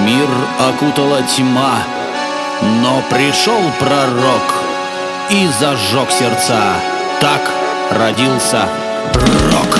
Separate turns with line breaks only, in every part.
Мир окутала тьма, но пришел пророк и зажег сердца. Так родился рок.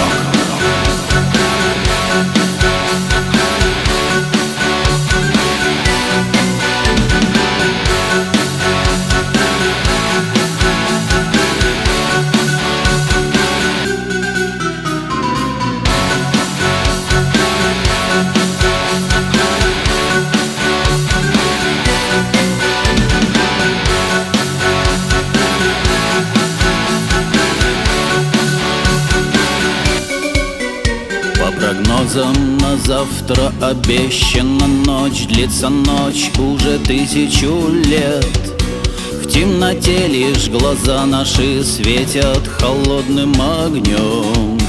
Прогнозом на завтра обещана ночь. Длится ночь уже 1000 лет. В темноте лишь глаза наши светят холодным огнем.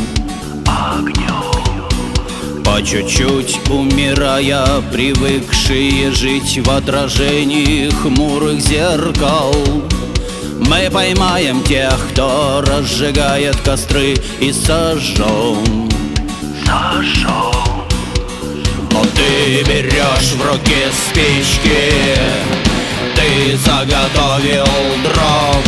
По чуть-чуть умирая, привыкшие жить в отражении хмурых зеркал, мы поймаем тех, кто разжигает костры, и сожжем. Но ты берешь в руки спички, ты заготовил дров,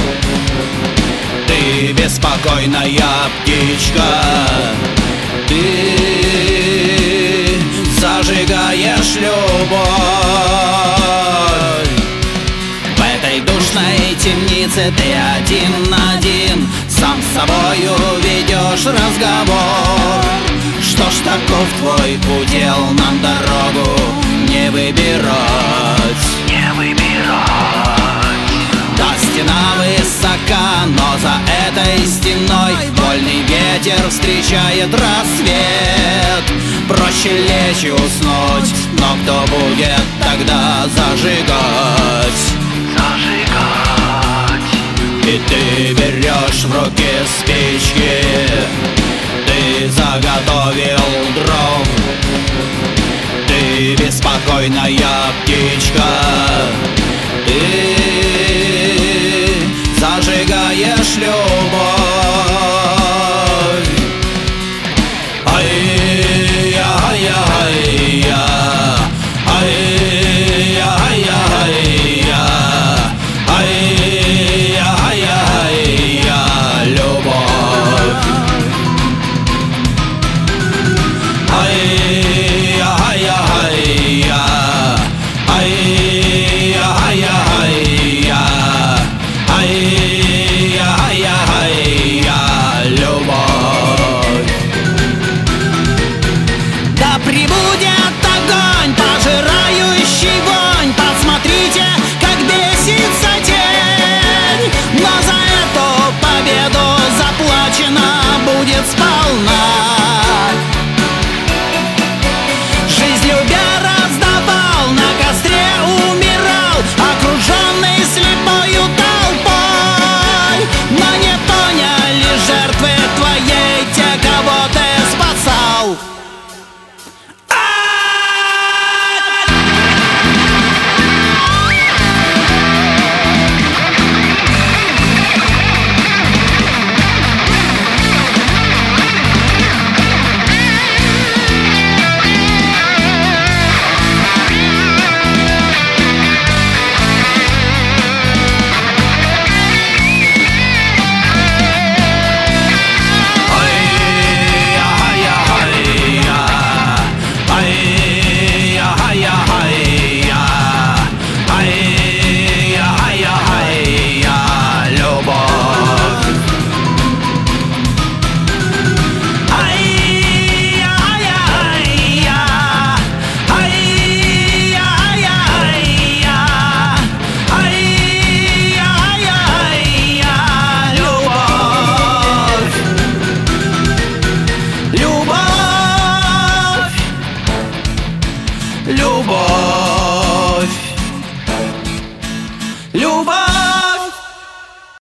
ты беспокойная птичка, ты зажигаешь любовь. В этой душной темнице ты один на один сам с собою ведешь разговор. Что ж, таков твой удел, нам дорогу не выбирать. Да, стена высока, но за этой стеной вольный ветер встречает рассвет. Проще лечь и уснуть, но кто будет тогда зажигать? И ты берешь в руки спички, ты заготовил дров, ты беспокойная птичка, ты зажигаешь любовь. Любовь.